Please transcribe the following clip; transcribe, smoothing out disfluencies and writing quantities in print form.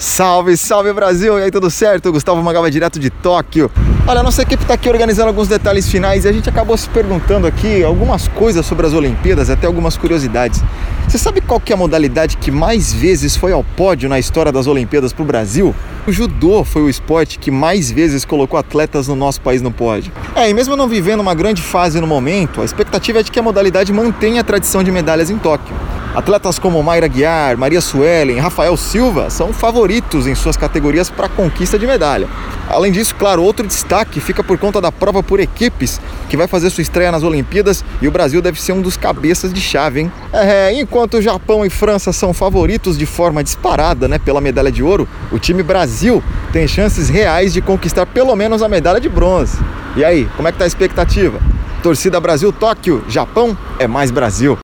Salve, salve Brasil! E aí, tudo certo? Gustavo Magava direto de Tóquio. Olha, a nossa equipe está aqui organizando alguns detalhes finais e a gente acabou se perguntando aqui algumas coisas sobre as Olimpíadas, até algumas curiosidades. Você sabe qual que é a modalidade que mais vezes foi ao pódio na história das Olimpíadas para o Brasil? O judô foi o esporte que mais vezes colocou atletas no nosso país no pódio. E mesmo não vivendo uma grande fase no momento, a expectativa é de que a modalidade mantenha a tradição de medalhas em Tóquio. Atletas como Mayra Guiar, Maria Suelen, Rafael Silva são favoritos em suas categorias para a conquista de medalha. Além disso, claro, outro destaque fica por conta da prova por equipes, que vai fazer sua estreia nas Olimpíadas e o Brasil deve ser um dos cabeças de chave, hein? Enquanto Japão e França são favoritos de forma disparada, pela medalha de ouro, o time Brasil tem chances reais de conquistar pelo menos a medalha de bronze. E aí, como é que tá a expectativa? Torcida Brasil Tóquio, Japão é mais Brasil.